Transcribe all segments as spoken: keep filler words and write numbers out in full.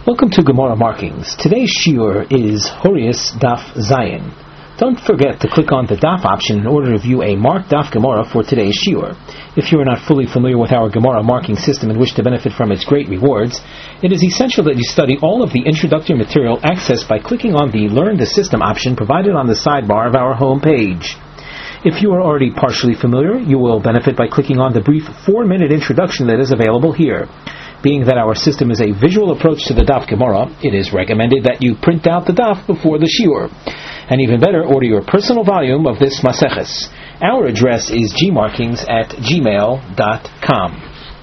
Welcome to Gemara Markings. Today's shiur is Horius Daf Zayin. Don't forget to click on the Daf option in order to view a marked Daf Gemara for today's shiur. If you are not fully familiar with our Gemara marking system and wish to benefit from its great rewards, it is essential that you study all of the introductory material accessed by clicking on the Learn the System option provided on the sidebar of our home page. If you are already partially familiar, you will benefit by clicking on the brief four-minute introduction that is available here. Being that our system is a visual approach to the Daf Gemara, it is recommended that you print out the Daf before the shiur. And even better, order your personal volume of this Maseches. Our address is gmarkings at gmail dot com.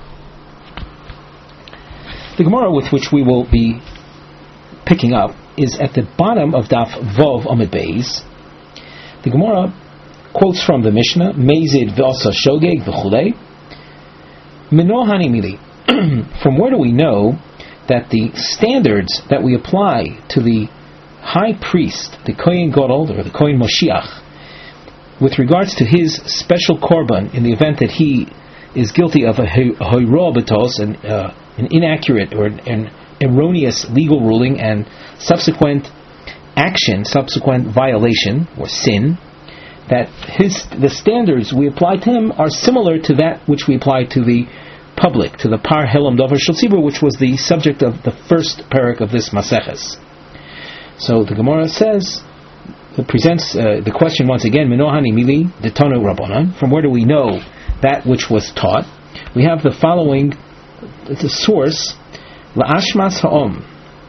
The Gemara with which we will be picking up is at the bottom of Daf Vov Amud Beis. The Gemara quotes from the Mishnah, Mezid v'asa shogeg v'chulei, Mino hani mili. From where do we know that the standards that we apply to the high priest, the Kohen Gadol, or the Kohen Moshiach, with regards to his special korban in the event that he is guilty of a hoira b'tos, an, uh, an inaccurate or an, an erroneous legal ruling and subsequent action, subsequent violation or sin, that his the standards we apply to him are similar to that which we apply to the public, to the Par Helam Dover Shel Tzibur, which was the subject of the first parak of this Maseches. So the Gemara says, it presents uh, the question once again, Minohani Mili Detanu Rabbanan, from where do we know that which was taught? We have the following, the source, La'ashmas Ha'om.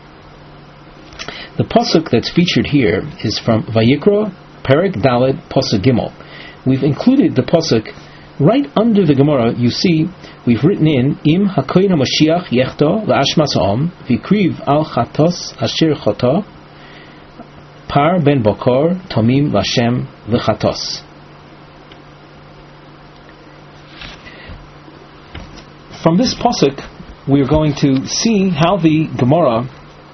The pasuk that's featured here is from Vayikra, Perek Daled, Pasuk Gimel. We've included the pasuk right under the Gemara. You see, we've written in Im Hakoyin HaMashiach Yechto La'ashmas Ha'om Vikriv Al Chatos Asher Chata Par Ben Bokor Tomim Lashem V'Chatos. From this pasuk, we are going to see how the Gemara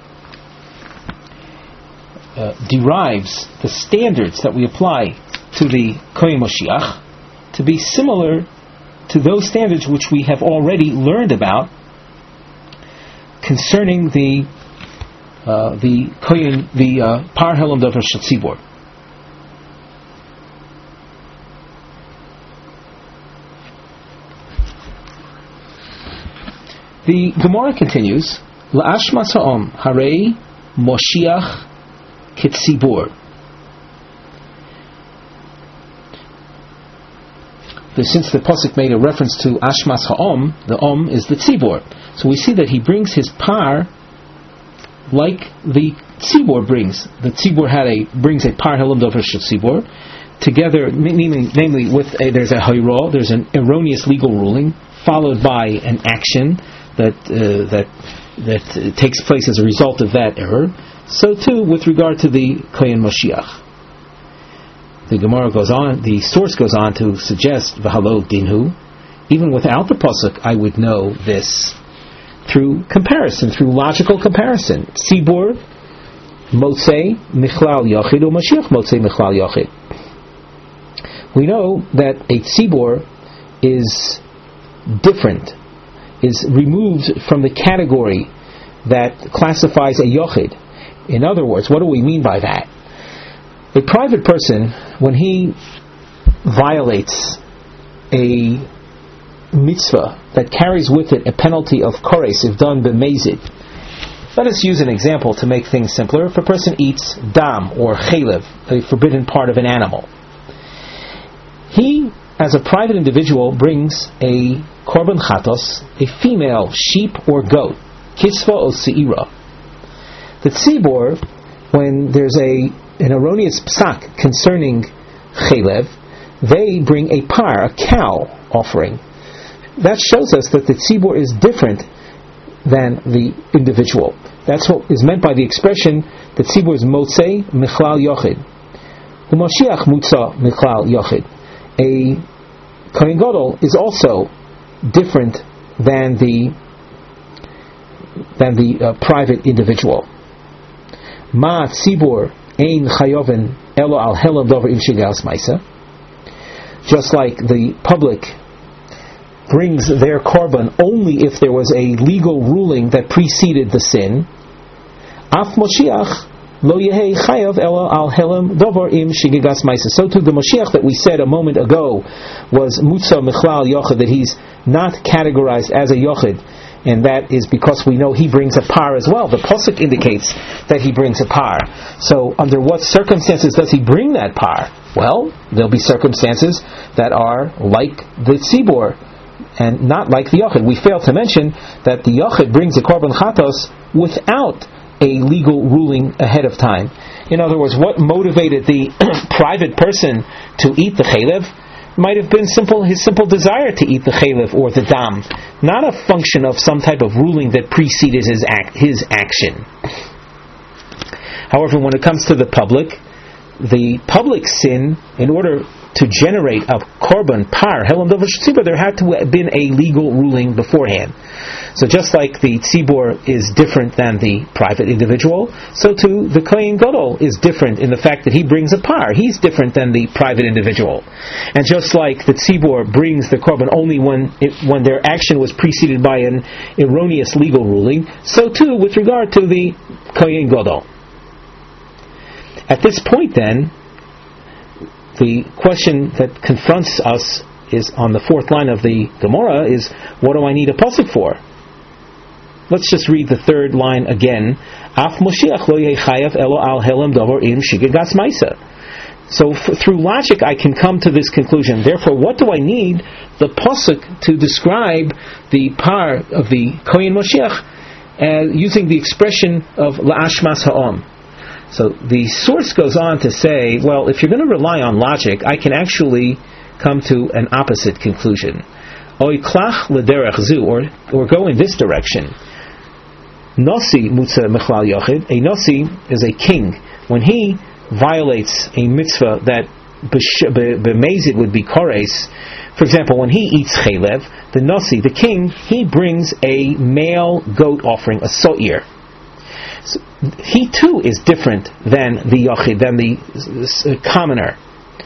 uh, derives the standards that we apply to the Kohen Moshiach to be similar to those standards which we have already learned about concerning the uh, the Kohen, the uh, Par Helam Dover Shel Tzibur. The Gemara continues, La'ashmas ha'om harei Moshiach Kitzibur. Since the pasuk made a reference to Ashmas Ha'om, the Om is the Tzibur. So we see that he brings his par like the Tzibur brings. The Tzibur had a brings a Par Helam Dover Shel Tzibur together, namely, namely with a, there's a Hoira, there's an erroneous legal ruling followed by an action that uh, that that uh, takes place as a result of that error. So too with regard to the Kohen Moshiach. The Gemara goes on, the source goes on to suggest V'halo Dinhu, even without the pasuk, I would know this through comparison, through logical comparison. Tzibur Motzei Michlal Yochid or Mashiach Motzei Michlal Yochid. We know that a Tzibur is different, is removed from the category that classifies a Yochid. In other words, what do we mean by that? A private person, when he violates a mitzvah that carries with it a penalty of kores if done b'mezid. Let us use an example to make things simpler. If a person eats dam or chelev, a forbidden part of an animal, he, as a private individual, brings a korban chatos, a female sheep or goat, kisva or seira. The tzibur, when there's a an erroneous psak concerning chelev, they bring a par, a cow offering. That shows us that the tzibur is different than the individual. That's what is meant by the expression that tzibur is motzei michlal yochid. The Moshiach mutza michlal yochid. A Kohen Gadol is also different than the than the uh, private individual. Ma tzibur ein chayoven elo al helam dover im shigas ma'isa. Just like the public brings their korban only if there was a legal ruling that preceded the sin, Af Moshiach lo yehei chayav ela al helem dover im shigigas ma'isa. So too the Moshiach that we said a moment ago was mutza mechlal yochid, that he's not categorized as a yochid, and that is because we know he brings a par as well. The pasuk indicates that he brings a par. So under what circumstances does he bring that par? Well, there'll be circumstances that are like the tzibor and not like the yochid. We failed to mention that the yochid brings a korban chatos without a legal ruling ahead of time. In other words, what motivated the private person to eat the chaylev might have been simple his simple desire to eat the chaylev or the dam, not a function of some type of ruling that preceded his act, his action. However, when it comes to the public, the public sin, in order to generate a korban par helam dover tzibor, there had to have been a legal ruling beforehand. So just like the tzibor is different than the private individual, so too the kohen gadol is different in the fact that he brings a par. He's different than the private individual. And just like the tzibor brings the korban only when it, when their action was preceded by an erroneous legal ruling, so too with regard to the kohen gadol. At this point, then, the question that confronts us is on the fourth line of the Gemara is, what do I need a pasuk for? Let's just read the third line again. Af Moshiach lo yechayav elo al helem davar im shigegas ma'isa. So f- through logic I can come to this conclusion. Therefore, what do I need the pasuk to describe the par of the Kohen Moshiach uh, using the expression of la'ashmas ha'om? So the source goes on to say, well, if you're going to rely on logic, I can actually come to an opposite conclusion. Oy klach l'derech zu, or or go in this direction. Nosi mutza mechlal yochid. A nosi is a king. When he violates a mitzvah that b'mezid would be kores, for example, when he eats chaylev, the nosi, the king, he brings a male goat offering, a so'ir. So he too is different than the yochid, than the uh, commoner.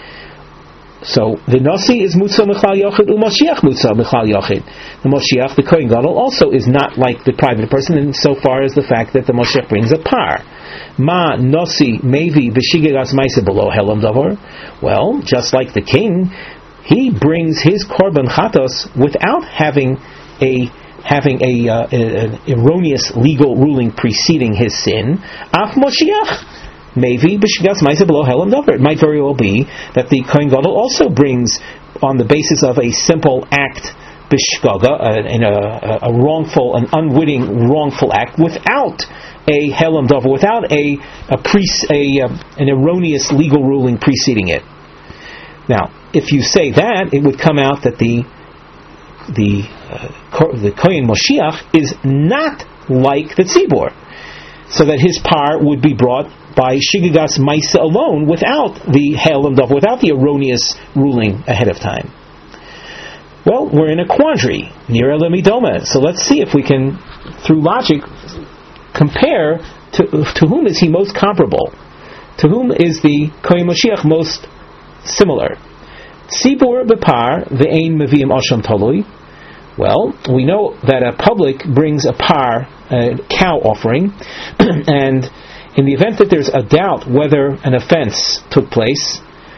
So the nasi is mutza mechal yochid, u'moshiach mutza mechal yochid. The moshiach, the kohen gadol, also is not like the private person in so far as the fact that the moshiach brings a par. Ma nasi mevi b'shigegas ma'isa below helam davar. Well, just like the king, he brings his korban chatos without having a having a, uh, an erroneous legal ruling preceding his sin. Af Moshiach, maybe b'shigas ma'isa below helam davar. It might very well be that the kohen gadol also brings, on the basis of a simple act, b'shgaga, uh, in a, a wrongful, an unwitting wrongful act, without a helam davar, without a a, pre, a uh, an erroneous legal ruling preceding it. Now, if you say that, it would come out that the the uh, the Kohen Moshiach is not like the tzibor, so that his par would be brought by shigigas ma'isa alone, without the helam davar, without the erroneous ruling ahead of time. Well, we're in a quandary, nira lemidoma. So let's see if we can, through logic, compare to to whom is he most comparable, to whom is the Kohen Moshiach most similar. Tzibur bepar ve'ein meviim asham talui. Well, we know that a public brings a par, a cow offering, and in the event that there's a doubt whether an offense took place,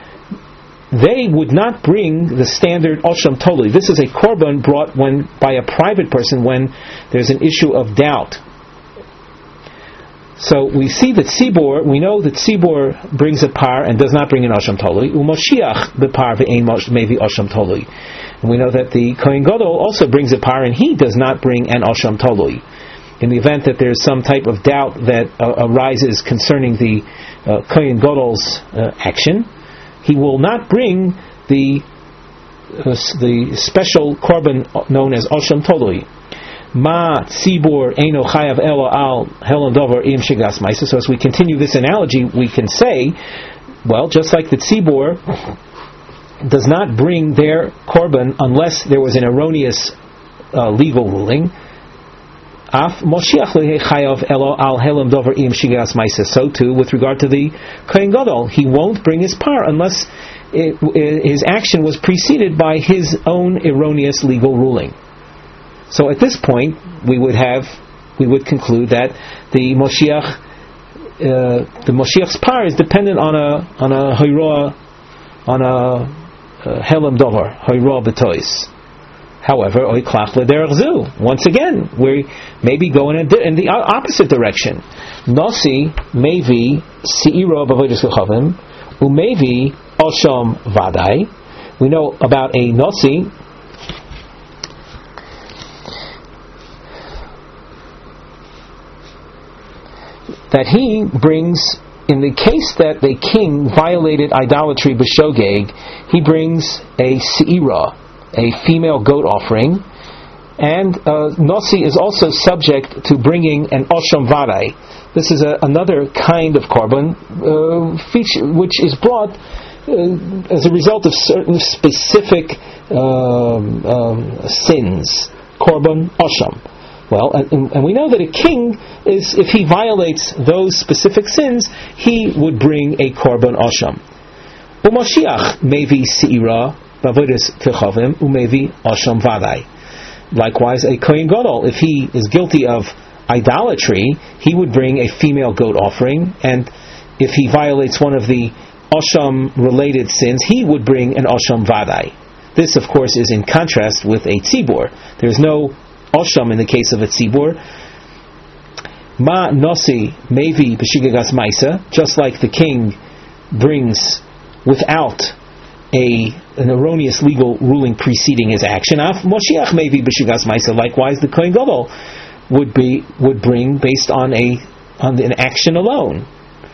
they would not bring the standard asham talui. This is a korban brought when by a private person when there's an issue of doubt. So we see that tzibor, we know that tzibor brings a par and does not bring an asham talui. Umoshiach bepar ve'ein mevi asham talui. And we know that the kohen gadol also brings a par and he does not bring an asham talui. In the event that there's some type of doubt that uh, arises concerning the uh, kohen gadol's uh, action, he will not bring the uh, the special korban known as asham talui. Ma tzibor eino chayav elo al helam davar im shigas ma'isa. So as we continue this analogy, we can say, well, just like the tzibor does not bring their korban unless there was an erroneous uh, legal ruling. Af Moshiach chayav elo al helam davar im shigas ma'isa. So too, with regard to the kohen gadol, he won't bring his par unless it, it, his action was preceded by his own erroneous legal ruling. So at this point, we would have, we would conclude that the Moshiach uh, the Moshiach's par is dependent on a on a hayroa, on a uh, helam dover, hayroa betois. However, oiklach lederach zu. Once again, we maybe go in, a di- in the opposite direction. Nosi maybe seiro b'avodas kochavim, umaybe osham vadai. We know about a nosi that he brings, in the case that the king violated idolatry b'shogeg, he brings a seira, a female goat offering, and uh, Nosi is also subject to bringing an Osham Vadai. This is a, another kind of korban uh, feature which is brought uh, as a result of certain specific um, um, sins. Korban Osham. Well, and, and we know that a king is, if he violates those specific sins, he would bring a korban Osham. U'Moshiach mevi seira b'avodas kechavim umevi Osham Vadai. Likewise, a Kohen Gadol, if he is guilty of idolatry, he would bring a female goat offering, and if he violates one of the Osham-related sins, he would bring an Osham Vadai. This, of course, is in contrast with a tzibur. There is no Osham in the case of a tzibur. Ma nosi mevi b'shigagas maisa, just like the king brings without a an erroneous legal ruling preceding his action. Af Moshiach maybe b'shigas ma'isa. Likewise, the Kohen Gadol would be would bring based on a on an action alone.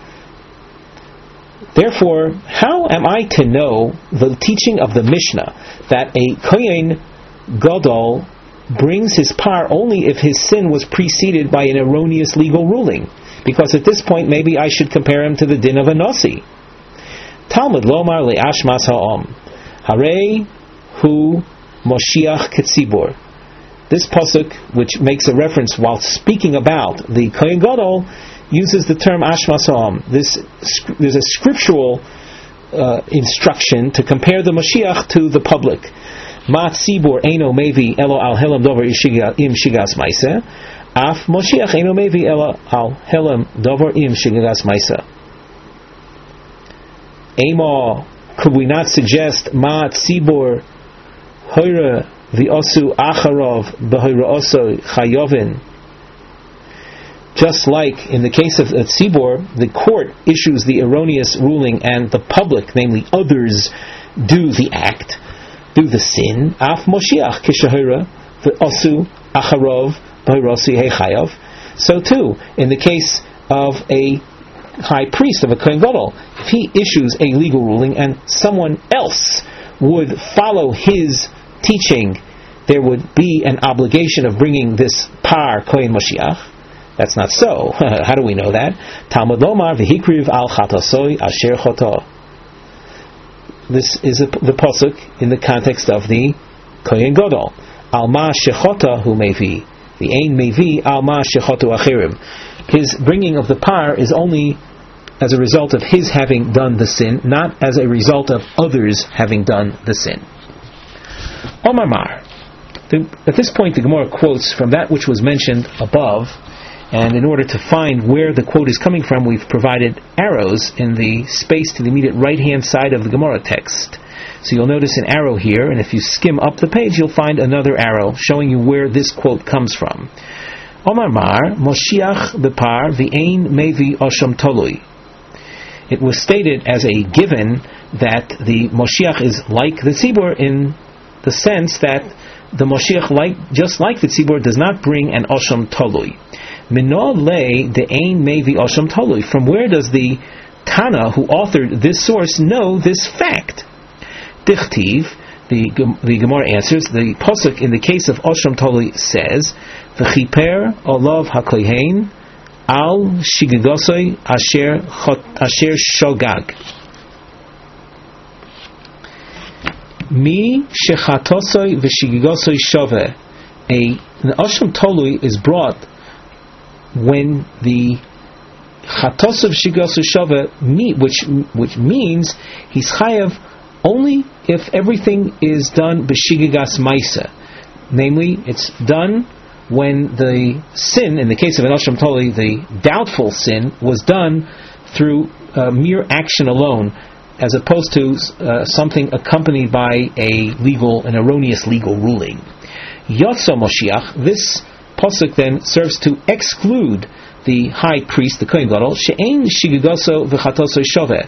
Therefore, how am I to know the teaching of the Mishnah that a Kohen Gadol brings his par only if his sin was preceded by an erroneous legal ruling? Because at this point, maybe I should compare him to the din of a Nasi. Talmud lomar le'ashmas ha'om harei hu Moshiach ketzibur. This pasuk, which makes a reference while speaking about the Kohen Gadol, uses the term ashmas ha'om. This there's a scriptural uh, instruction to compare the Moshiach to the public. Ma tzibur eino mevi elo al helam dover im shigas ma'aseh. Af Moshiach eino mevi elo al helam dover im shigas ma'aseh. Ema, could we not suggest ma tzibur hoira v'osu acharov b'hoira osu chayovin? Just like in the case of a tzibur, the court issues the erroneous ruling and the public, namely others, do the act, do the sin. Af Moshiach kishahoira v'osu acharov b'hoira osu hechayav. So too, in the case of a high priest of a Kohen Gadol, if he issues a legal ruling and someone else would follow his teaching, there would be an obligation of bringing this par Kohen Moshiach. That's not so. How do we know that? Talmud lomar v'hikriv al chatasoi asher choto. This is a, the pasuk in the context of the Kohen Gadol. Alma shechota hu mevi v'ein mevi alma shechotu achirim. His bringing of the par is only as a result of his having done the sin, not as a result of others having done the sin. Omar Mar. At this point, the Gemara quotes from that which was mentioned above, and in order to find where the quote is coming from, we've provided arrows in the space to the immediate right-hand side of the Gemara text. So you'll notice an arrow here, and if you skim up the page, you'll find another arrow showing you where this quote comes from. Omar Mar, Moshiach bepar v'ein mevi osham tolui. It was stated as a given that the Moshiach is like the Tzibur in the sense that the Moshiach, like, just like the Tzibur, does not bring an Osham Tolui. Minol le de ein mevi Osham Tolui. From where does the Tana who authored this source know this fact? Dichtiv, the, the Gemara answers, the Pasuk in the case of Osham Tolui says, V'chiper olav hakohen al shigagosoi asher asher shogag. Mi shechatosoi v'shigagosoi shove. A an Osham Tolui is brought when the chatosoi v'shigagosoi shove meet, which which means he's chayav only if everything is done b'shigagas maisa, namely it's done when the sin, in the case of an Asham Toli, the doubtful sin, was done through uh, mere action alone, as opposed to uh, something accompanied by a legal, an erroneous legal ruling. Yotzo Moshiach, this pasuk then serves to exclude the high priest, the Kohen Gadol, she'ein shigigoso v'chatoso shoveh.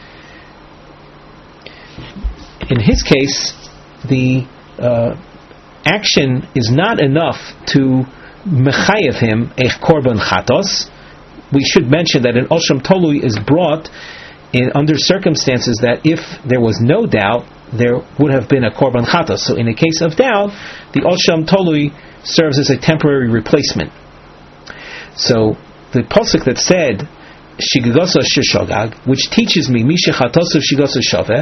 In his case, the uh, action is not enough to mechayev him a korban chatos. We should mention that an Osham Tolui is brought in under circumstances that if there was no doubt, there would have been a korban chatos. So in a case of doubt, the Osham Tolui serves as a temporary replacement. So the pasuk that said shigagoso shishogag, which teaches me misha chatosu shigagoso shaveh,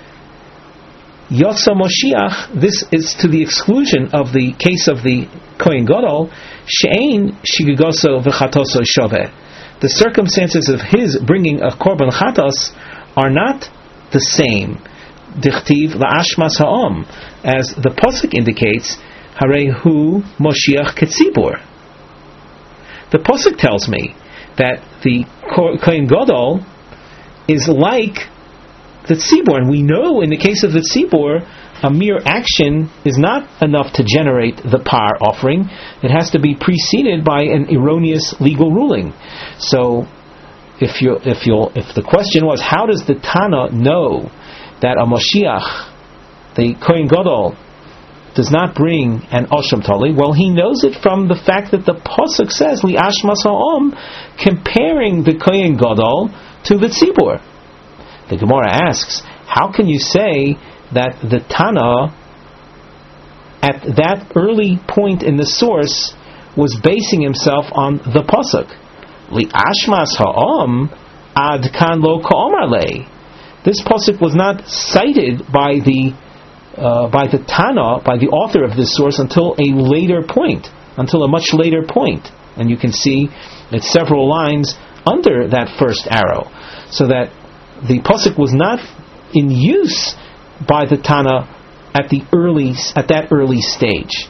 Yotza Moshiach, this is to the exclusion of the case of the Kohen Gadol, she'ein shigagoso v'chatoso shaveh. The circumstances of his bringing a korban chatos are not the same. Dichtiv la'ashmas ha'om, as the pasuk indicates, harehu Moshiach ketzibur. The pasuk tells me that the Kohen Gadol is like the tzibur, and we know in the case of the tzibur, a mere action is not enough to generate the par offering. It has to be preceded by an erroneous legal ruling. So, if you if you if the question was, how does the Tana know that a Moshiach, the Kohen Gadol, does not bring an Osham Toli? Well, he knows it from the fact that the pasuk says li'ashmas ha'om, comparing the Kohen Gadol to the tzibur. The Gemara asks, how can you say that the Tana, at that early point in the source, was basing himself on the pasuk? Li'ashmas ha'om ad kan lo ka'omar lei. This pasuk was not cited by the uh, by the Tana, by the author of this source, until a later point, until a much later point, and you can see it's several lines under that first arrow, so that the pasuk was not in use by the Tana at the early at that early stage.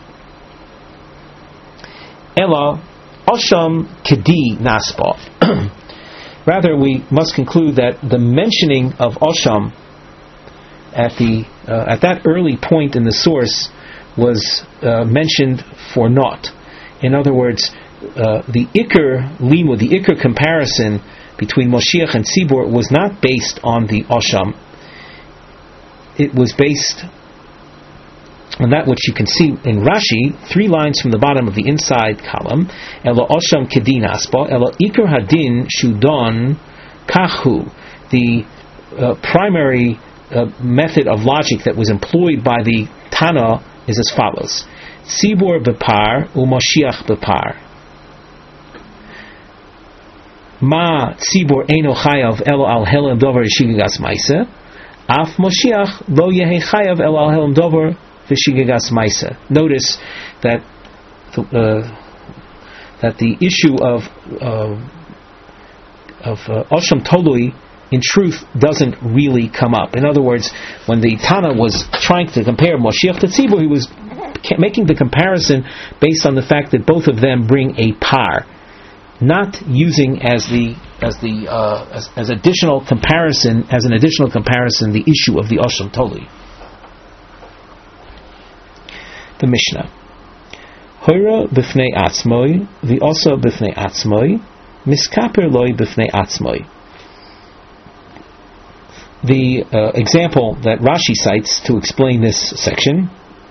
Ela Osham Kedi Naspa. Rather, we must conclude that the mentioning of Osham at the uh, at that early point in the source was uh, mentioned for naught. In other words, uh, the Iker Limud, the Iker comparison between Moshiach and Tzibur was not based on the Osham. It was based on that which you can see in Rashi, three lines from the bottom of the inside column. Elo Osham Kedin Aspa, Elo Iker Hadin Shudon Kahu. The uh, primary uh, method of logic that was employed by the Tana is as follows: Tzibur bepar u'Moshiach bepar. Ma tzibur eino chayav elo al helem dover shigigas maisa, af Moshiach lo yehe chayav elo al helem dover v'shigigas maisa. Notice that the, uh, that the issue of uh, of uh, Osham Tolui in truth doesn't really come up. In other words, when the Tana was trying to compare Moshiach to Tzibur, he was making the comparison based on the fact that both of them bring a par, not using as the as the uh, as, as additional comparison as an additional comparison the issue of the Osham Toli. The Mishnah: Hoira b'fnei atzmoi, v'osa b'fnei atzmoi, miskaper loy b'fnei atzmoi. The uh, example that Rashi cites to explain this section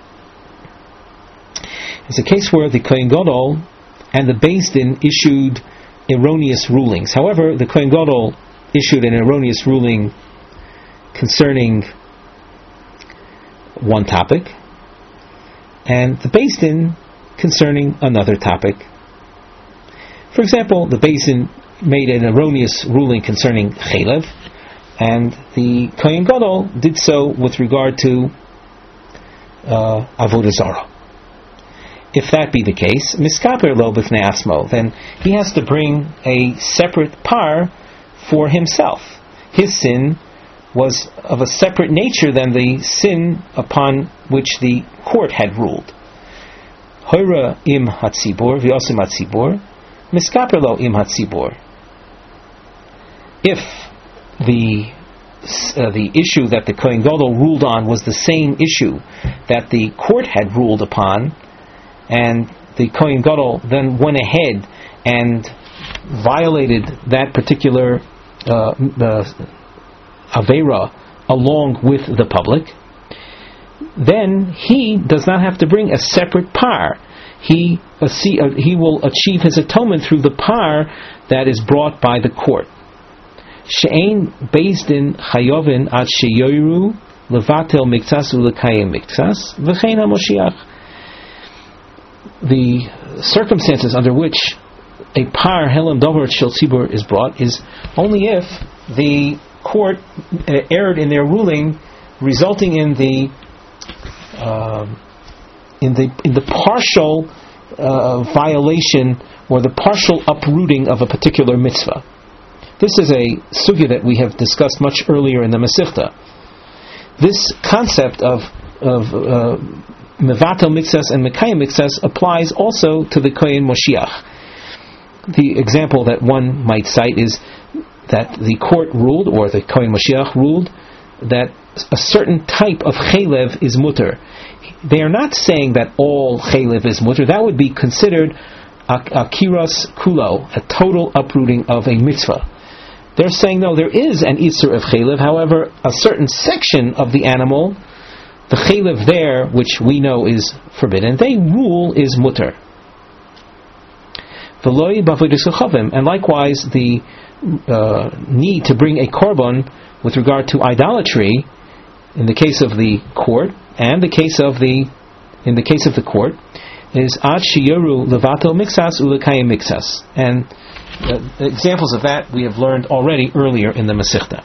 is a case where the Kohen Gadol and the Beis Din issued erroneous rulings. However, the Kohen Gadol issued an erroneous ruling concerning one topic, and the Beis Din concerning another topic. For example, the Beis Din made an erroneous ruling concerning Chelev, and the Kohen Gadol did so with regard to uh, Avodah Zarah. If that be the case, miskaper lo b'fnei atzmo, then he has to bring a separate par for himself. His sin was of a separate nature than the sin upon which the court had ruled. Hoira im hatzibor v'yosim hatzibor miskaper lo im hatzibor. If the uh, the issue that the Kohen Gadol ruled on was the same issue that the court had ruled upon, and the Kohen Gadol then went ahead and violated that particular uh, uh, Aveira along with the public, then he does not have to bring a separate par. He uh, see, uh, he will achieve his atonement through the par that is brought by the court. She'ein beis din chayovin ad sheyoru levatel miktsas ulekayim miktsas v'chein hamoshiach. The circumstances under which a par helam dover shel tzibur is brought is only if the court uh, erred in their ruling, resulting in the uh, in the in the partial uh, violation or the partial uprooting of a particular mitzvah. This is a sugya that we have discussed much earlier in the Masechta. This concept of of uh, mevatel miktsas and mekayim miktsas applies also to the Kohen Moshiach. The example that one might cite is that the court ruled, or the Kohen Moshiach ruled, that a certain type of chaylev is mutter. They are not saying that all chaylev is mutter. That would be considered akiras kulo, a total uprooting of a mitzvah. They're saying, no, there is an isur of chaylev. However, a certain section of the animal, the chaylev there, which we know is forbidden, they rule is mutter. And likewise, the uh, need to bring a korban with regard to idolatry, in the case of the court, and the case of the in the case of the court, is ad shiyoru levato mixas ulekayim mixas, and uh, examples of that we have learned already earlier in the Masechta.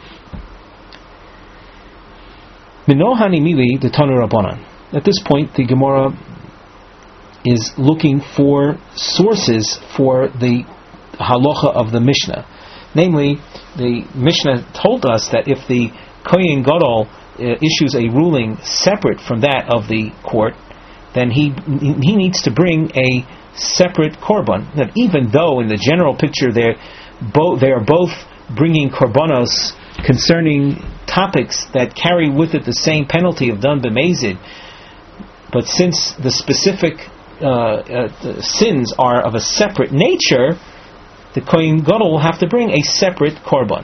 Minohani mili the Tanu Rabbanan. At this point, the Gemara is looking for sources for the halacha of the Mishnah. Namely, the Mishnah told us that if the Kohen Gadol uh, issues a ruling separate from that of the court, then he he needs to bring a separate korban. That even though in the general picture they're both they are both bringing korbanos concerning topics that carry with it the same penalty of dun b'mezid, but since the specific Uh, uh, the sins are of a separate nature, the Kohen Gadol will have to bring a separate korban.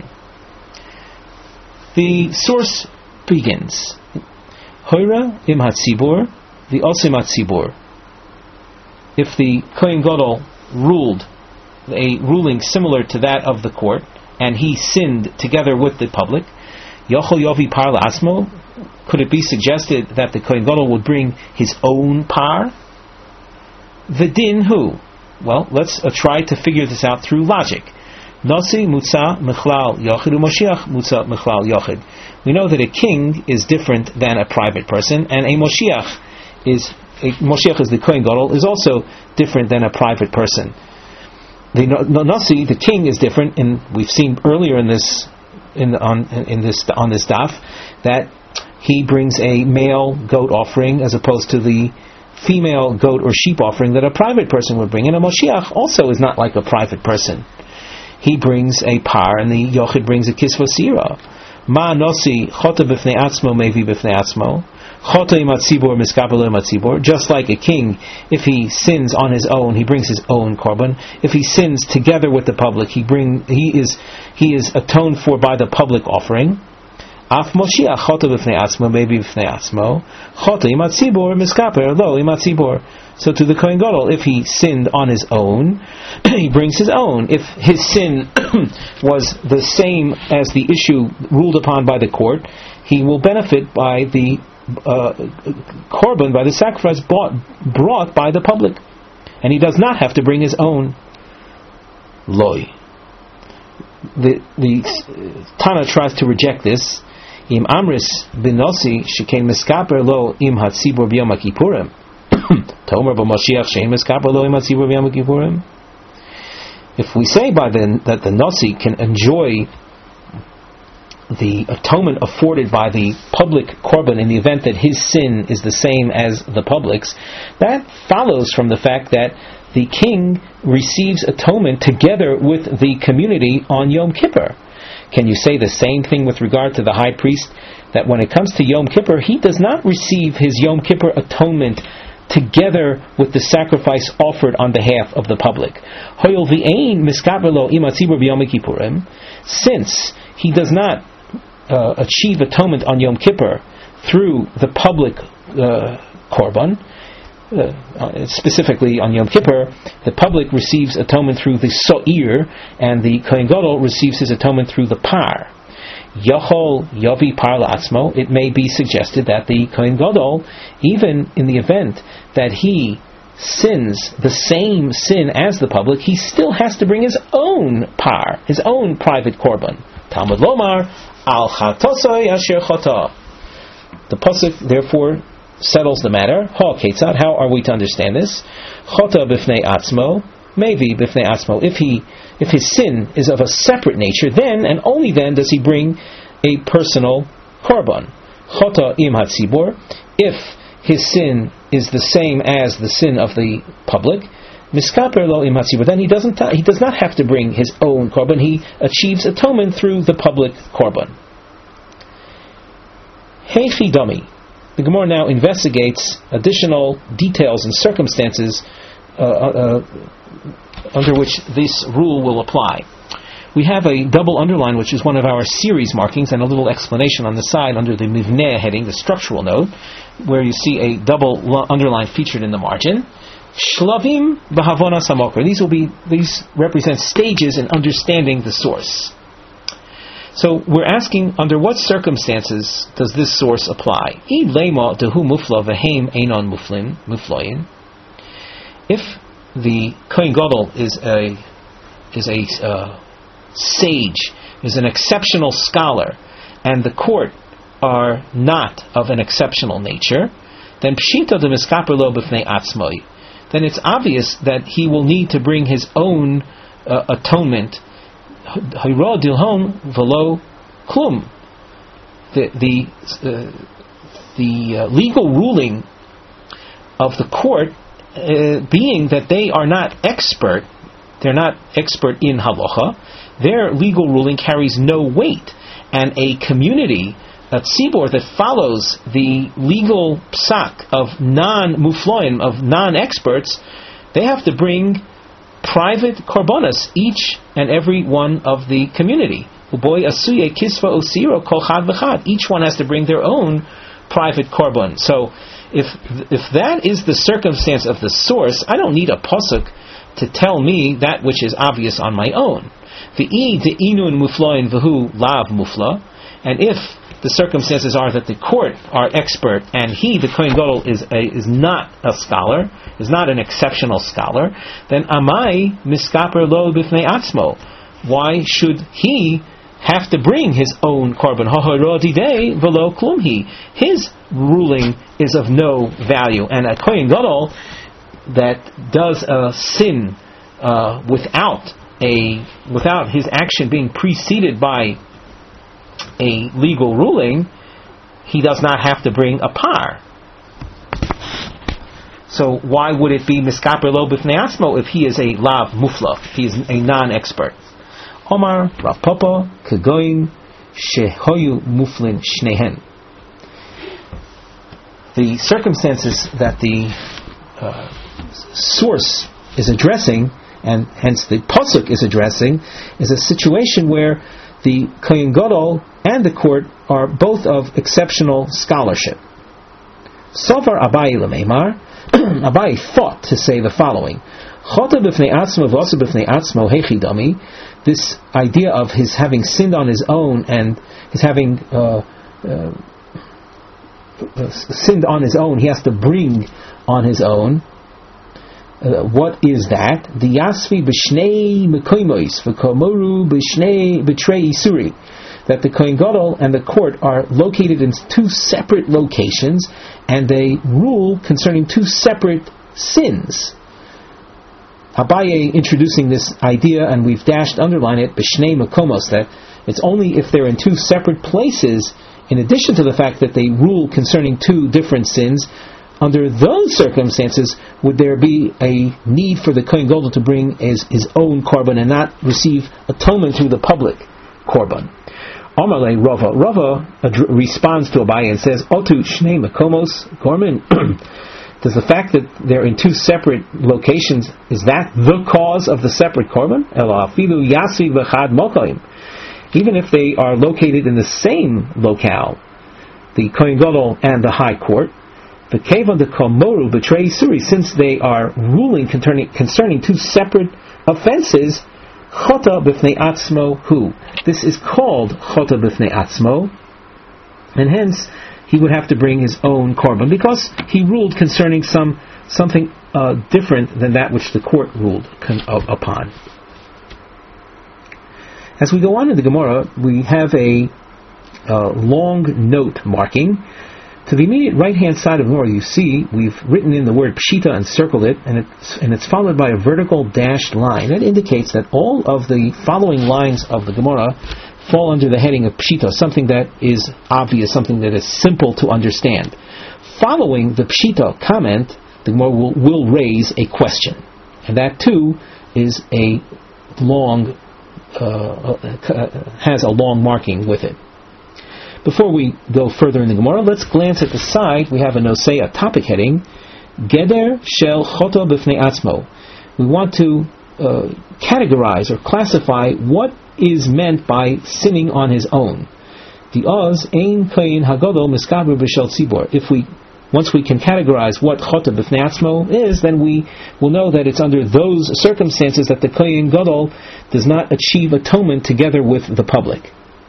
The source begins, Hoira im hatzibur, the osim hatzibur. If the Kohen Gadol ruled a ruling similar to that of the court, and he sinned together with the public, Yochel yovi par la'asmo, could it be suggested that the Kohen Gadol would bring his own par? The din who? Well, let's uh, try to figure this out through logic. Nasi mutza mechlal yochid u'moshiach mutza mechlal yochid. We know that a king is different than a private person, and a moshiach is a moshiach is the Kohen Gadol is also different than a private person. The nasi, the king, is different, and we've seen earlier in this in on in this on this daf that he brings a male goat offering as opposed to the female goat or sheep offering that a private person would bring. And a Moshiach also is not like a private person. He brings a par, and the Yochid brings a kisva sira. Ma nosi chota b'fnei atzmo mevi b'fnei atzmo. Chota im hatzibur miskapelo im hatzibur. Just like a king, if he sins on his own, he brings his own korban. If he sins together with the public, he bring he is he is atoned for by the public offering. Af Moshiach chota b'fnei atzmo mevi b'fnei atzmo. Chota im hatzibur miskaper lo im hatzibur. So to the Kohen Gadol, if he sinned on his own, he brings his own. If his sin was the same as the issue ruled upon by the court, he will benefit by the uh, korban, by the sacrifice bought, brought by the public. And he does not have to bring his own. Loi. The, the Tana tries to reject this. Im amris binosi shekein miskaper lo im hatzibur b'yom kippurim. If we say by then that the nasi can enjoy the atonement afforded by the public korban in the event that his sin is the same as the public's, that follows from the fact that the king receives atonement together with the community on Yom Kippur. Can you say the same thing with regard to the high priest, that when it comes to Yom Kippur, he does not receive his Yom Kippur atonement together with the sacrifice offered on behalf of the public? Since he does not uh, achieve atonement on Yom Kippur through the public uh, korban, uh, specifically on Yom Kippur, the public receives atonement through the so'ir, and the Kohen Gadol receives his atonement through the par. Yachol Yavi Par La'atzmo, it may be suggested that the Kohen Gadol, even in the event that he sins the same sin as the public, he still has to bring his own par, his own private korban. Talmud Lomar, Al Chatosoy Asher Chata. The pasuk therefore settles the matter. Ha Ketzad, how are we to understand this? Chata B'fnei Atzmo, maybe B'fnei Atzmo, if he If his sin is of a separate nature, then and only then does he bring a personal korban. Chota im hatzibor, if his sin is the same as the sin of the public, miskaper lo im hatzibor, then he doesn't he does not have to bring his own korban. He achieves atonement through the public korban. Heichi dami. The Gemara now investigates additional details and circumstances uh, uh, under which this rule will apply. We have a double underline, which is one of our series markings, and a little explanation on the side under the Mivneh heading, the structural note, where you see a double lo- underline featured in the margin. Shlavim b'havona samokar. These will be these represent stages in understanding the source. So we're asking, under what circumstances does this source apply? I lema dehu mufla v'heim einon muflin mufloyin. If the Kohen Gadol is a is a uh, sage, is an exceptional scholar, and the court are not of an exceptional nature, then pshita de miskaper lo b'fnei atzmoi. Then it's obvious that he will need to bring his own uh, atonement. Hayra dilhon velo klum. The the uh, the uh, legal ruling of the court, Uh, being that they are not expert, they're not expert in halacha, their legal ruling carries no weight, and a community, a tzibor that follows the legal psak of non-mufloim, of non-experts, they have to bring private korbanos, each and every one of the community. Uboy asuye kisva osiro kol chad v'chad. Each one has to bring their own private korban. So If if that is the circumstance of the source, I don't need a pasuk to tell me that which is obvious on my own. V'i de'inun mufloin v'hu lav mufla, and if the circumstances are that the court are expert and he, the Kohen Gadol, is a, is not a scholar, is not an exceptional scholar, then amai miskaper lo b'fnei atzmo. Why should he have to bring his own korban? Haharodidei velo klumhi. His ruling is of no value, and a Kohen Gadol that does a sin uh, without a without his action being preceded by a legal ruling, he does not have to bring a par. So why would it be miskaper lo b'fnei atzmo if he is a lav mufla, if he is a non-expert? Omar Rav Papa Kegoin Shehoyu Muflin Shnehen. The circumstances that the uh, source is addressing, and hence the pasuk is addressing, is a situation where the Kohen Gadol and the court are both of exceptional scholarship. Sovar Abai Lameimar, Abai thought to say the following: Chota b'fnei atzmo v'osu b'fnei atzmo hechidami. This idea of his having sinned on his own and his having uh, uh, sinned on his own, he has to bring on his own. Uh, what is that? The Yasvi b'shnei mekoimois v'komoru b'shnei b'trei isuri. That the Kohen Gadol and the court are located in two separate locations, and they rule concerning two separate sins. Abaye introducing this idea, and we've dashed underline it, b'shnei makomos, that It's only if they're in two separate places, in addition to the fact that they rule concerning two different sins, under those circumstances would there be a need for the Kohen Gadol to bring his, his own korban and not receive atonement through the public korban. Amalei Rava. Rava ad- responds to Abaye and says, Otu Shnei Makomos Gorman. Does the fact that they're in two separate locations, is that the cause of the separate korban? Even if they are located in the same locale, the Kohen Gadol and the High Court, the Kevan de Komoru betray Suri, since they are ruling concerning, concerning two separate offenses, Chota b'fnei atzmo hu. This is called Chota b'fnei atzmo, and hence he would have to bring his own korban, because he ruled concerning some something uh, different than that which the court ruled con- uh, upon. As we go on in the Gemara, we have a uh, long note marking. To the immediate right-hand side of the Gemara, you see we've written in the word Pshita and circled it, and it's, and it's followed by a vertical dashed line. That indicates that all of the following lines of the Gemara fall under the heading of Pshita, something that is obvious, something that is simple to understand. Following the Pshita comment, the Gemara will, will raise a question, and that too is a long, uh, has a long marking with it. Before we go further in the Gemara, let's glance at the side. We have a nosei, a topic heading, Geder shel choto b'fnei atzmo. We want to uh, categorize or classify what is meant by sinning on his own. The oz ein koyin hagadol miskaber b'shel tzibor. If we, once we can categorize what choto b'fnei atzmo is, then we will know that it's under those circumstances that the koyin gadol does not achieve atonement together with the public.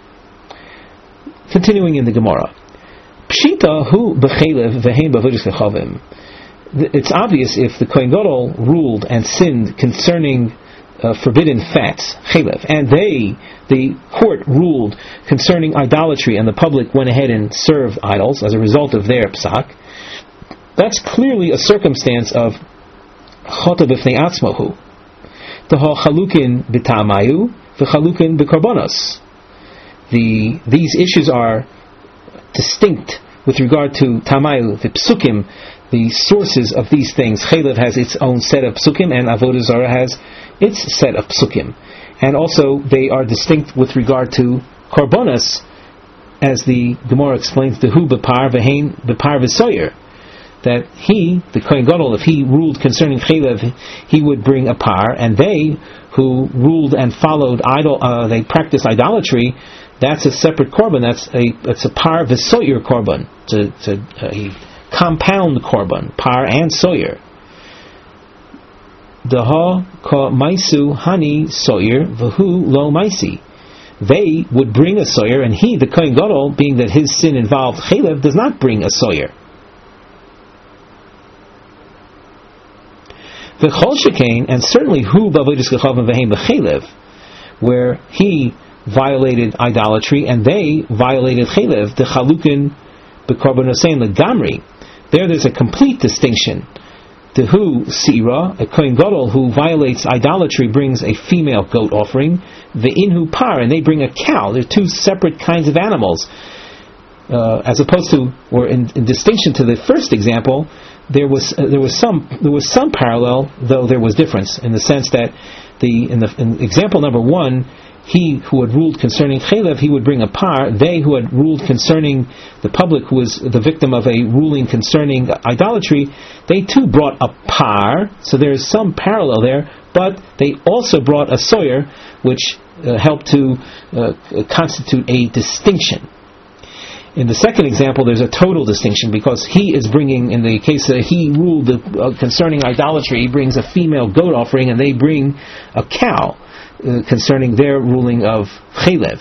Continuing in the Gemara, Pshita hu b'chelev v'hein b'avodas kechavim. It's obvious if the Kohen Gadol ruled and sinned concerning uh, forbidden fats, chelev, and they, the court, ruled concerning idolatry, and the public went ahead and served idols as a result of their psak. That's clearly a circumstance of chota b'fnei atzmohu. Taha chalukin b'tamayu v'chalukin b'karbonos. The, these issues are distinct with regard to Tamayu, the Psukim, the sources of these things. Chelev has its own set of Psukim, and Avodah Zarah has its set of Psukim. And also they are distinct with regard to Korbanos, as the Gemara explains, the Hu B'par V'hein B'par V'soyer, that he, the Kohen Gadol, if he ruled concerning Chelev, he would bring a par, and they who ruled and followed idol, uh, they practice idolatry, that's a separate korban. That's a it's a par v'soyer korban. It's a, it's a, a compound korban, par and soyer. Daha ka maisu hani soyer v'hu lo maisi. They would bring a soyer, and he, the Kohen Gadol, being that his sin involved chelev, does not bring a soyer. V'chol shekain, and certainly hu b'avodas kechavim v'hein b'chelev, where he violated idolatry and they violated chelev, the chalukin b'korbanosei legamri. There, there's a complete distinction. The hu sira, a Kohen Gadol who violates idolatry, brings a female goat offering. The inhu par, and they bring a cow. They're two separate kinds of animals. Uh, as opposed to, or in, in distinction to the first example, there was uh, there was some there was some parallel, though there was difference in the sense that the in the in example number one, he who had ruled concerning chelev, he would bring a par. They who had ruled concerning the public, who was the victim of a ruling concerning idolatry, they too brought a par. So there is some parallel there, but they also brought a soyer, which uh, helped to uh, constitute a distinction. In the second example, there's a total distinction, because he is bringing, in the case that he ruled the, uh, concerning idolatry, he brings a female goat offering, and they bring a cow uh, concerning their ruling of chelev.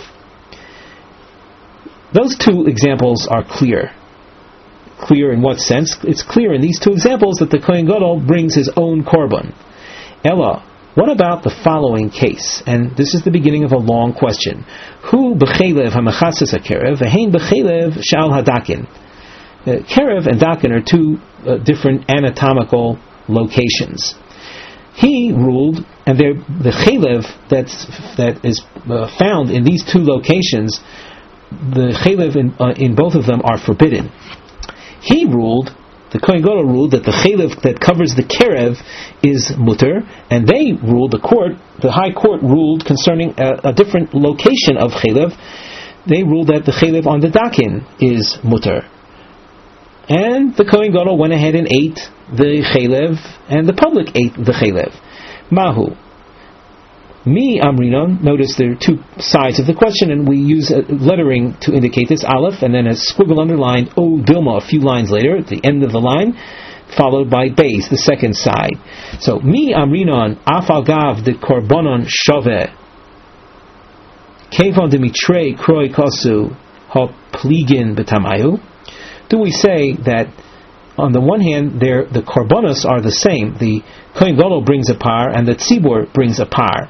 Those two examples are clear. Clear in what sense? It's clear in these two examples that the Kohen Gadol brings his own korban. Ella, what about the following case? And this is the beginning of a long question. Hu b'chelev ha'mechatzes ha'kerev, v'hein b'chelev shal hadakin. Kerev and dakin are two uh, different anatomical locations. He ruled, and there, the chaylev that's that is uh, found in these two locations, the chaylev in, uh, in both of them are forbidden. He ruled, the Kohen Gadol ruled that the chaylev that covers the kerev is mutter, and they ruled, the court, the high court ruled concerning a, a different location of chaylev. They ruled that the chaylev on the dakin is mutter. And the Kohen Gadol went ahead and ate the chaylev, and the public ate the chaylev. Mahu. Mi amrinon. Notice there are two sides of the question, and we use a lettering to indicate this. Aleph, and then a squiggle underlined, O Dilma, a few lines later, at the end of the line, followed by Beis, the second side. So, Mi amrinon, afal gav de korbonon shove, kevon de mitrei kroi kosu, ha pligin betamayu. Do we say that on the one hand, there the korbanos are the same? The Kohen Gadol brings a par, and the tzibur brings a par.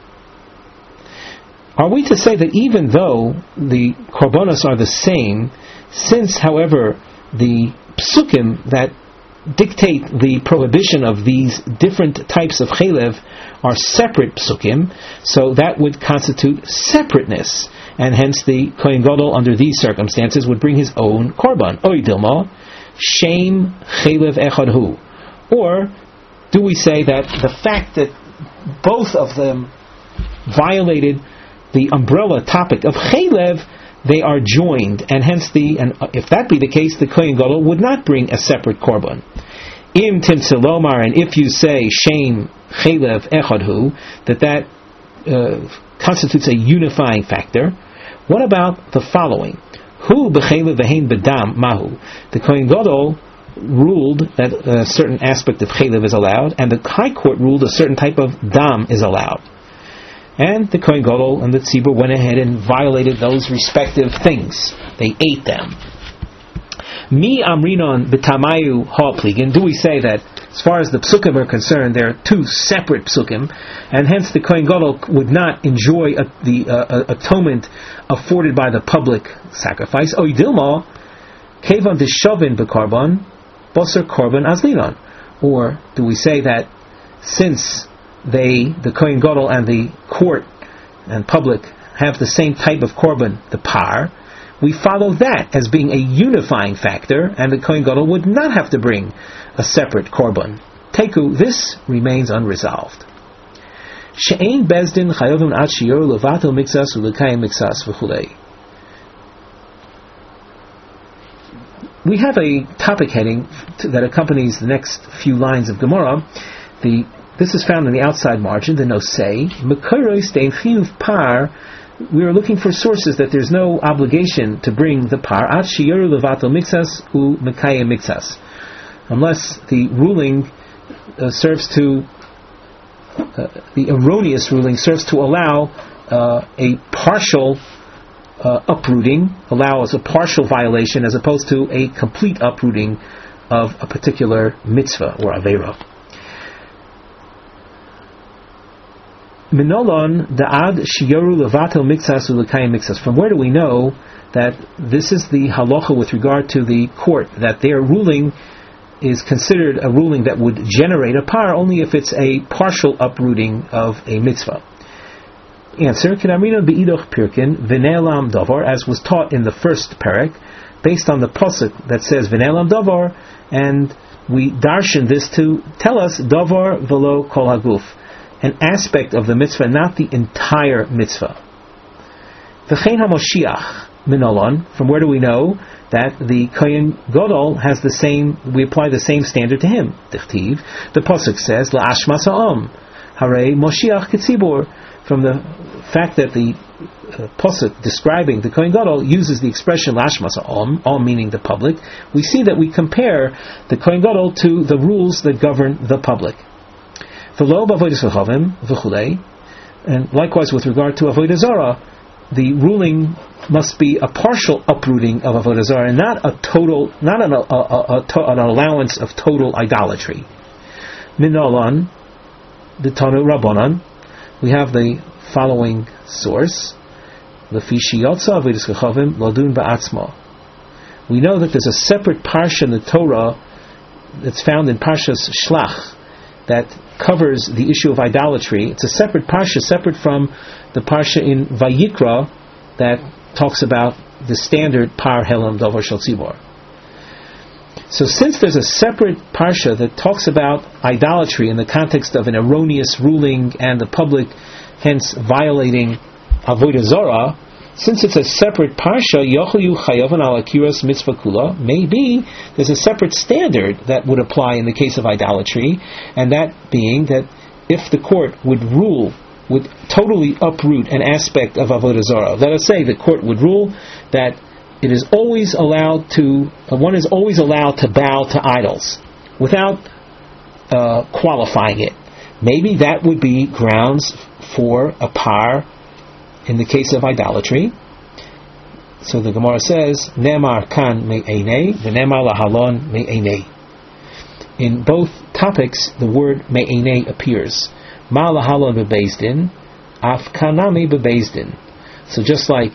Are we to say that even though the korbanos are the same, since, however, the psukim that dictate the prohibition of these different types of chaylev are separate psukim, so that would constitute separateness, and hence the Kohen Gadol under these circumstances would bring his own korban. Oy dilma, shame chaylev echad hu. Or do we say that the fact that both of them violated the umbrella topic of chaylev, they are joined, and hence the, and if that be the case, the Kohen Gadol would not bring a separate korban. Im timtzelomar, and if you say shame chaylev echad hu, that that uh, constitutes a unifying factor. What about the following? Hu b'chaylev v'hein b'dam mahu. The Kohen Gadol ruled that a certain aspect of chaylev is allowed, and the High Court ruled a certain type of dam is allowed. And the Kohen Gadol and the tzibur went ahead and violated those respective things. They ate them. Mi amrinon b'tamayu ha pligin. Do we say that as far as the psukim are concerned, there are two separate psukim, and hence the Kohen Gadol would not enjoy a, the uh, atonement afforded by the public sacrifice? Oy dilma, kevan deshavin b'karban, boser korban azlinon. Or do we say that since they, the Kohen Gadol and the court and public, have the same type of korban, the par, we follow that as being a unifying factor, and the Kohen Gadol would not have to bring a separate korban. Teku, this remains unresolved. She'ein bezdin chayovim ad shiyor levatel mixas ulekayim mixas v'chulei. We have a topic heading that accompanies the next few lines of Gemara. The This is found in the outside margin, the nosei. Mekoros dein chiyuv par. We are looking for sources that there's no obligation to bring the par at shiyoru levatel mixas u mekayim mixas, unless the ruling uh, serves to uh, the erroneous ruling serves to allow uh, a partial uh, uprooting, allows a partial violation as opposed to a complete uprooting of a particular mitzvah or avera. Minolon da'ad shiyoru levatel mixas ulekayim mixas. From where do we know that this is the halacha with regard to the court, that their ruling is considered a ruling that would generate a par only if it's a partial uprooting of a mitzvah? Answer: Kedamrina be'idoch pirkin v'ne'elam davar, as was taught in the first parak, based on the pasuk that says v'ne'elam davar, and we darshan this to tell us davar v'lo kol haguf, an aspect of the mitzvah, not the entire mitzvah. V'chein ha-Moshiach minolon, from where do we know that the Kohen Gadol has the same, we apply the same standard to him? Dichtiv, the pasuk says, la'ashmas ha'om, harei Moshiach ketzibur, from the fact that the uh, pasuk describing the Kohen Gadol uses the expression la'ashmas ha'om, om meaning the public, we see that we compare the Kohen Gadol to the rules that govern the public. And likewise with regard to Avodah Zarah, the ruling must be a partial uprooting of Avodah Zarah, and not a total, not an, a, a, a, an allowance of total idolatry. Minolan, the Tanu Rabbanan, we have the following source: Lefishiyotza Avodas Kechavim Ladun Ba'atzma. We know that there's a separate parsha in the Torah that's found in Parshas Shlach that covers the issue of idolatry. It's a separate parsha, separate from the parsha in Vayikra that talks about the standard par helam davar shel tzibor. So since there's a separate parsha that talks about idolatry in the context of an erroneous ruling and the public hence violating avodah zarah, since it's a separate parsha, yochelu chayavan al akiras mitzvah kula, maybe there's a separate standard that would apply in the case of idolatry, and that being that if the court would rule, would totally uproot an aspect of avodah zarah. Let us say the court would rule that it is always allowed to, uh, one is always allowed to bow to idols without uh, qualifying it. Maybe that would be grounds for a par in the case of idolatry. So the Gemara says, Nemar kan me'einei, v'nemar lahalon me'einei. In both topics, the word me'einei appears. Ma lahalon bebezdin, af kanami bebezdin. So just like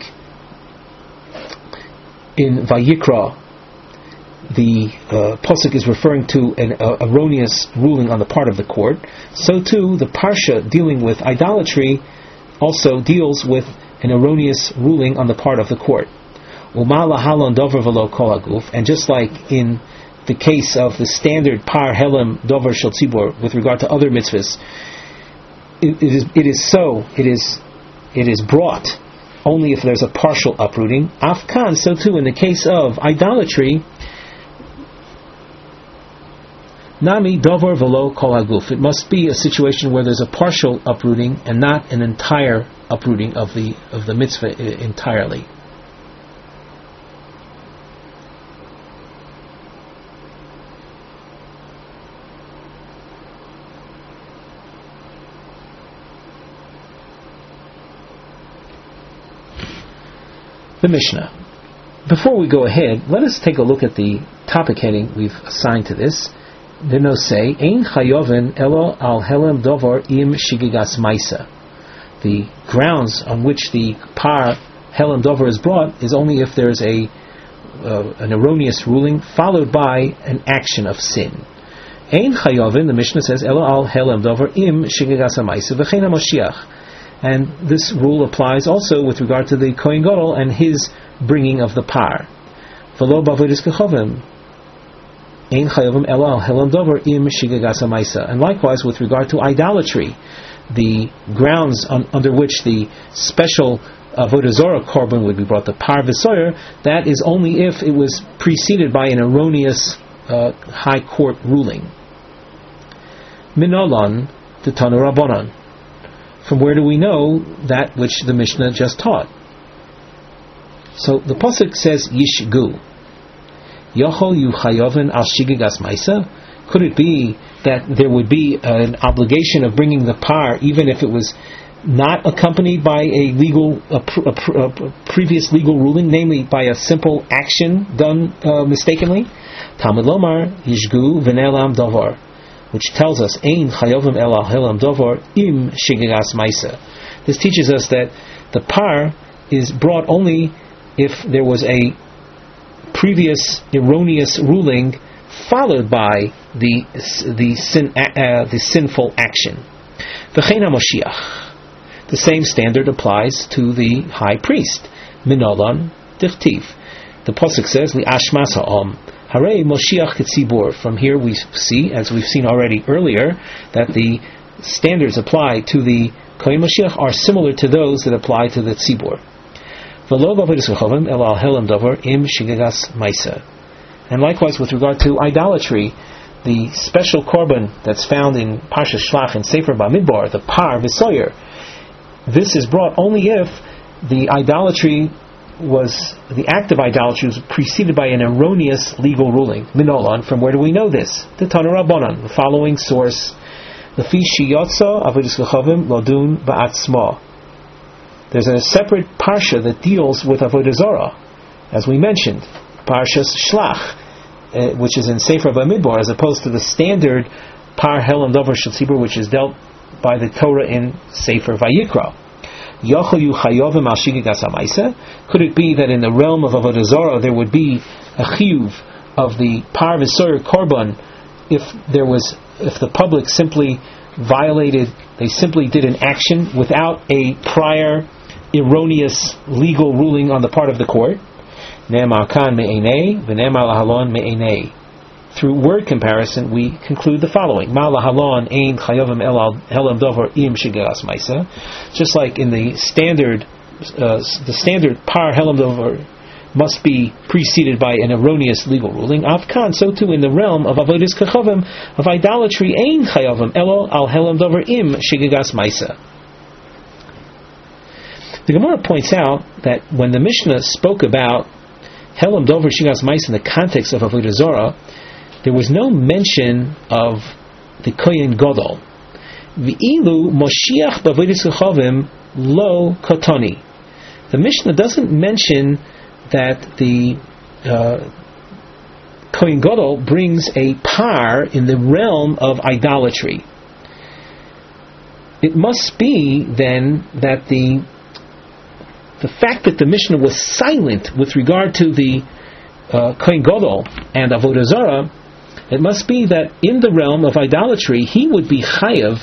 in Vayikra, the uh, Pasuk is referring to an uh, erroneous ruling on the part of the court, so too the Parsha dealing with idolatry also deals with an erroneous ruling on the part of the court. And just like in the case of the standard par helam dover shel tzibor with regard to other mitzvahs, it, it is it is so it is it is brought only if there's a partial uprooting. Afkan, so too in the case of idolatry, Nami dover velo kol haguf. It must be a situation where there's a partial uprooting and not an entire uprooting of the of the mitzvah entirely. The Mishnah. Before we go ahead, let us take a look at the topic heading we've assigned to this. The no say, Ein chayoven elo al helem dovar im shigigas maisa. The grounds on which the par helem dovar is brought is only if there is a uh, an erroneous ruling followed by an action of sin. Ein chayoven, the Mishnah says, elo al helem dovar im shigigas maisa v'chein ha-Moshiach. And this rule applies also with regard to the Kohen Gadol and his bringing of the par. V'lo b'avodas kechovim. And likewise with regard to idolatry, the grounds on, under which the special avodah zarah korban would be brought, the par v'soyer, that is only if it was preceded by an erroneous uh, high court ruling. Minolan t'tanu rabbanan. From where do we know that which the Mishnah just taught? So the pasuk says yishgu. Yochol yuchayoven al shigigas maisa. Could it be that there would be an obligation of bringing the par even if it was not accompanied by a legal, a, pr- a, pr- a previous legal ruling, namely by a simple action done uh, mistakenly? Talmud lomar yishgu v'nelam davar, which tells us ein chayoven el al helam davar im shigigas maisa. This teaches us that the par is brought only if there was a previous erroneous ruling followed by the the sin uh, the sinful action. V'chein ha-Moshiach. The same standard applies to the high priest. Minolan dichtiv. The pasuk says li'ashmas ha'om harei Moshiach ketzibur. From here we see, as we've seen already earlier, that the standards apply to the Kohen Moshiach are similar to those that apply to the tzibur. And likewise with regard to idolatry, the special korban that's found in Parsha Shlach and Sefer Bamidbar, the par v'soyer, this is brought only if the idolatry was, the act of idolatry was preceded by an erroneous legal ruling. Minolan, from where do we know this? The Tanu Rabbanan, the following source, Lefi shiyotza avodas kechavim lodun ba'atzma. There's a separate parsha that deals with avodah zarah, as we mentioned, Parshas Shlach, uh, which is in Sefer Bamidbar, as opposed to the standard par helam davar shel tzibur, which is dealt by the Torah in Sefer Vayikra. Could it be that in the realm of avodah zarah there would be a chiyuv of the par v'soyer korban if there was if the public simply violated, they simply did an action without a prior erroneous legal ruling on the part of the court. Ne'emar kan me'enei v'ne'emar lahalon me'enei. Through word comparison, we conclude the following: Ma lahalon ein chayovim elal helam dover im shigeras ma'isa. Just like in the standard, uh, the standard par helam dover must be preceded by an erroneous legal ruling. Avkan, so too in the realm of avodas kachavim, of idolatry, ein chayovim elal al helam dover im shigeras ma'isa. The Gemara points out that when the Mishnah spoke about Helam Dover Shigas Mais in the context of Avodah Zarah, there was no mention of the Kohen Gadol. V'ilu Moshiach b'Avodas Kachavim lo Kotoni. The Mishnah doesn't mention that the uh, Kohen Gadol brings a par in the realm of idolatry. It must be then that the The fact that the Mishnah was silent with regard to the uh, Kohen Gadol and Avodah Zarah, it must be that in the realm of idolatry he would be chayav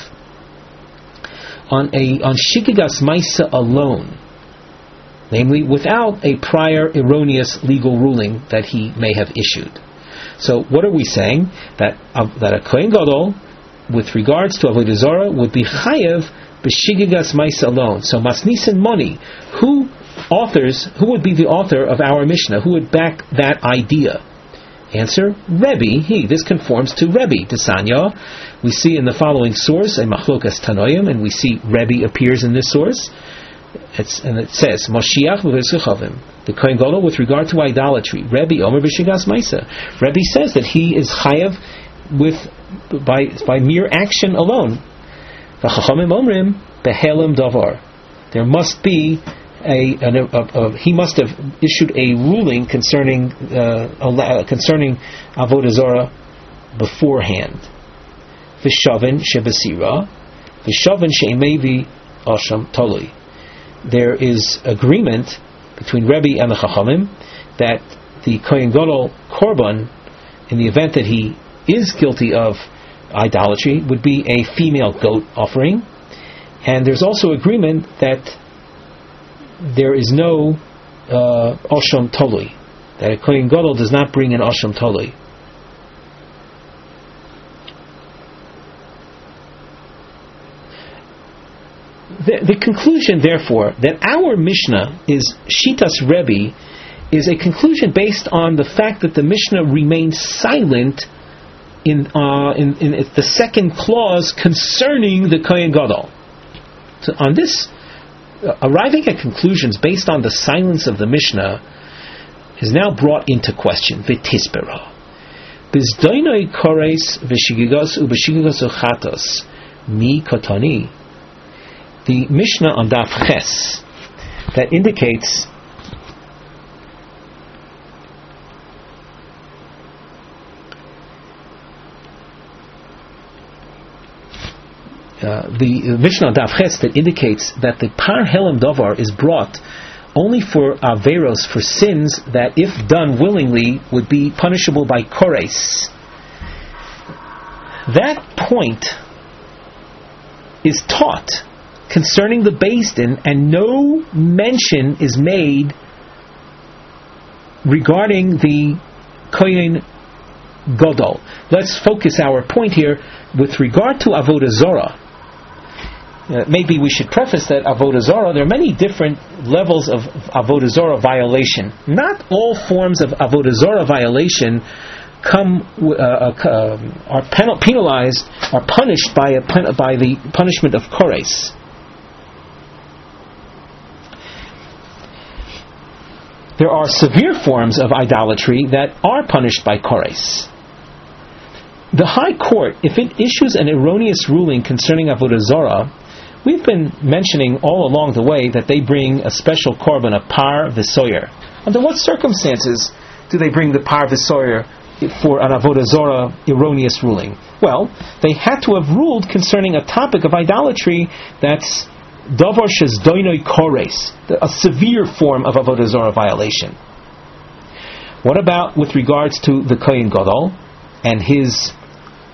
on a on shikigas maisa alone, namely without a prior erroneous legal ruling that he may have issued. So what are we saying? That uh, that a Kohen Gadol, with regards to Avodah Zarah, would be chayav b'shigigas ma'isa alone. So Masnisin Moni, who authors, who would be the author of our Mishnah? Who would back that idea? Answer: Rebbe. He. This conforms to Rebbe. Desanya. We see in the following source a machlokas tanoim, and we see Rebbe appears in this source. It's, and it says Moshiach v'vesichavim, the Kohen Gadol with regard to idolatry. Rebbe Omer b'shigas ma'isa. Rebbe says that he is chayav with by by mere action alone. V'chachamim omrim behelim davar. There must be a, a, a, a he must have issued a ruling concerning uh, concerning avodah zarah beforehand. V'shavin shebasira, v'shavin she'emevi asham toli. There is agreement between Rebbe and the Chachamim that the Kohen Gadol korban, in the event that he is guilty of idolatry, would be a female goat offering, and there's also agreement that there is no uh, Osham Tolui, that a Kohen Gadol does not bring an Osham Tolui. The, the conclusion, therefore, that our Mishnah is Shitas Rebbe is a conclusion based on the fact that the Mishnah remains silent in, uh, in, in the second clause concerning the Kohen Gadol. So on this, uh, arriving at conclusions based on the silence of the Mishnah is now brought into question. V'tispera. Bizdoinoi kores v'shigigos u'b'shigigos u'chatos mi kotoni. The Mishnah on Daf Ches that indicates uh, the Mishnah on Daf Ches that indicates that the Par Helam Davar is brought only for Averos, for sins that, if done willingly, would be punishable by Kores. That point is taught concerning the Beis Din, and no mention is made regarding the Kohen Gadol. Let's focus our point here with regard to Avodah Zarah. Uh, maybe we should preface that Avodah Zarah, there are many different levels of Avodah Zarah violation. Not all forms of Avodah Zarah violation come uh, uh, are penalized, are punished by a by the punishment of Kores. There are severe forms of idolatry that are punished by Kores. The High Court, if it issues an erroneous ruling concerning Avodah Zarah, we've been mentioning all along the way that they bring a special korban, a par v'soyer. Under what circumstances do they bring the par v'soyer for an Avodah Zarah erroneous ruling? Well, they had to have ruled concerning a topic of idolatry that's Davar shezdoinoi kores, a severe form of Avodah Zarah violation. What about with regards to the Kohen Gadol and his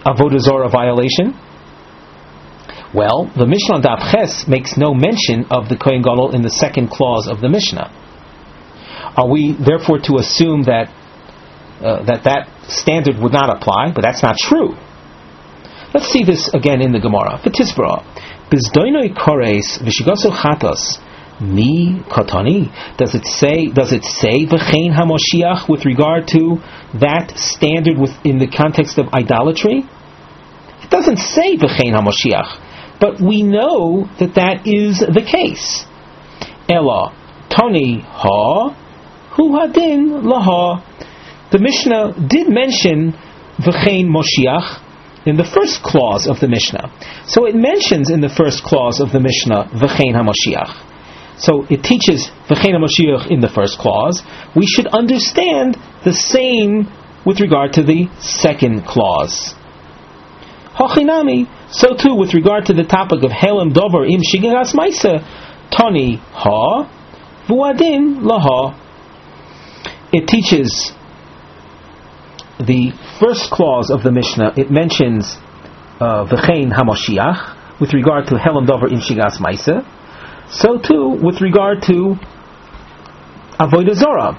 Avodah Zarah violation? Well, the Mishnah on Daf Ches makes no mention of the Kohen Gadol in the second clause of the Mishnah. Are we therefore to assume that uh, that that standard would not apply? But that's not true. Let's see this again in the Gemara. V'tisbra, bizdoinoi kores v'shigaso chatos mi katani. Does it say? Does it say v'chein hamoshiach with regard to that standard within the context of idolatry? It doesn't say v'chein hamoshiach, but we know that that is the case. Ela tani ha hu hadin laha. The Mishnah did mention v'chein moshiach in the first clause of the Mishnah. So it mentions in the first clause of the Mishnah v'chein HaMashiach. So it teaches v'chein HaMashiach in the first clause. We should understand the same with regard to the second clause. Hachinami, so too with regard to the topic of Helem Dover im Shigiras Maisa, Tani ha v'uadin laha. It teaches the first clause of the Mishnah. It mentions v'chein uh, HaMashiach with regard to Helem Dover im Shigas Maisa. So too with regard to Avodah Zarah.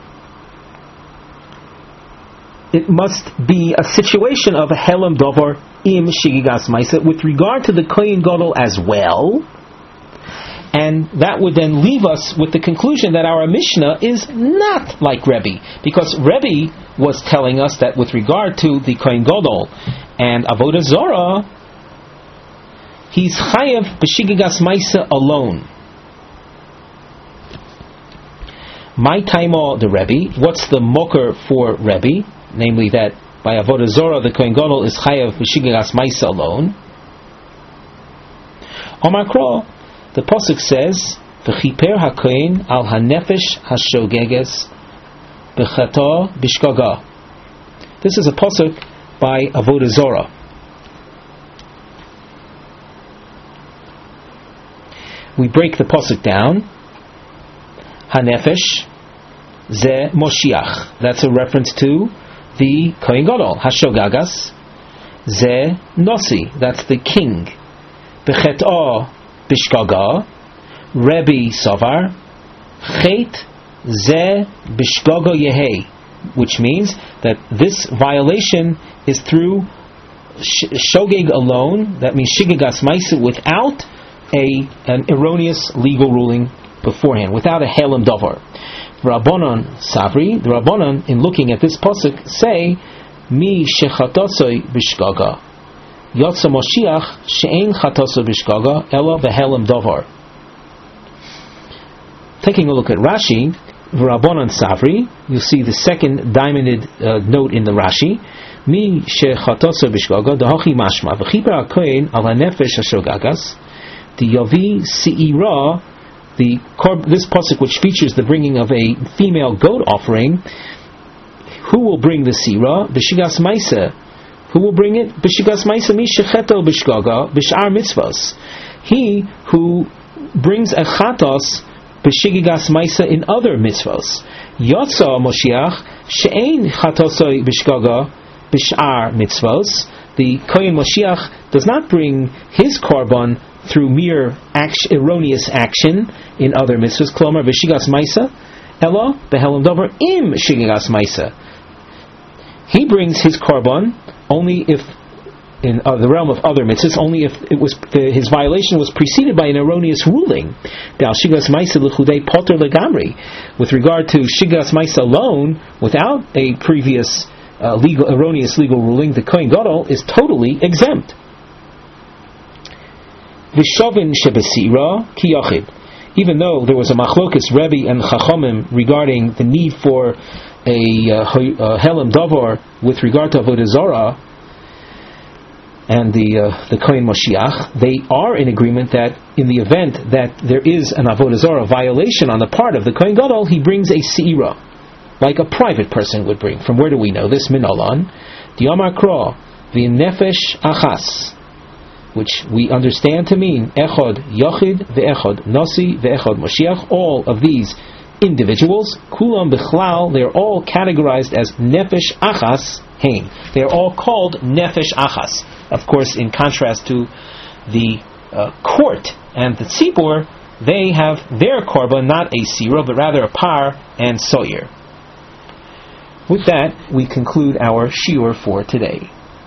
It must be a situation of a Helem Dover im Shigas Maisa with regard to the Kohen Gadol as well. And that would then leave us with the conclusion that our Mishnah is not like Rebbe, because Rebbe was telling us that with regard to the Kohen Gadol and Avodah Zarah, he's chayav b'shigigas maisa alone. My taimo the Rebbe. What's the moker for Rebbe? Namely that by Avodah Zarah the Kohen Gadol is chayav b'shigigas maisa alone. Omar Kro. The pasuk says, "V'chiper hakohen al hanefesh hashogeges b'chata b'shgaga." This is a pasuk by Avodah Zarah. We break the pasuk down. Hanefesh ze Moshiach. That's a reference to the Kohen Gadol. Hashogagas ze Nosi. That's the king. B'chata Bishgaga, Rebbe Savar, Chet Ze Bishgaga Yehei, which means that this violation is through Shogeg alone, that means Shigigas Maisa, without a an erroneous legal ruling beforehand, without a Helem Dover. Rabbanon Savri, the Rabbanon, in looking at this pasuk, say, Mi Shechatotzoi Bishgaga. Yotza Moshiach she'ein chatoso b'shgaga ela v'helem davar. Taking a look at Rashi, V'rabbanan Savri, you'll see the second diamonded uh, note in the Rashi. Mi she'chatoso b'shgaga dahachi mashma v'chiper hakohen al hanefesh hashogagas the yavi se'ira. The this pasuk which features the bringing of a female goat offering. Who will bring the se'ira? B'shigas maisa. Who will bring it? B'shigas maisa mi shecheto b'shgaga b'shar mitzvos. He who brings a chatos b'shigas maisa in other mitzvos. Yotza Moshiach she'ein chatosoi b'shgaga b'shar mitzvos. The Kohen Moshiach does not bring his korban through mere action, erroneous action in other mitzvos. Klomar b'shigas maisa ela b'helem davar im shigas maisa. He brings his korban only if, in uh, the realm of other mitzvahs, only if it was uh, his violation was preceded by an erroneous ruling. With regard to shigas maisa alone, without a previous uh, legal, erroneous legal ruling, the Kohen Gadol is totally exempt. Vishavin shebesira ki yachid. Even though there was a machlokas Rebbe and Chachamim regarding the need for a uh, Helem Davar with regard to Avodah Zarah and the uh, the Kohen Moshiach, they are in agreement that in the event that there is an Avodah Zarah violation on the part of the Kohen Gadol, he brings a se'ira, like a private person would bring. From where do we know this? Minolan, the Amar Kra, the Nefesh Achas, which we understand to mean Echad Yachid, the Echad Nasi, the Echad Moshiach. All of these individuals. Kulam bichlal, they're all categorized as nefesh achas hein. They're all called nefesh achas. Of course, in contrast to the uh, court and the tzibur, they have their korban, not a sira, but rather a par and soyer. With that, we conclude our shiur for today.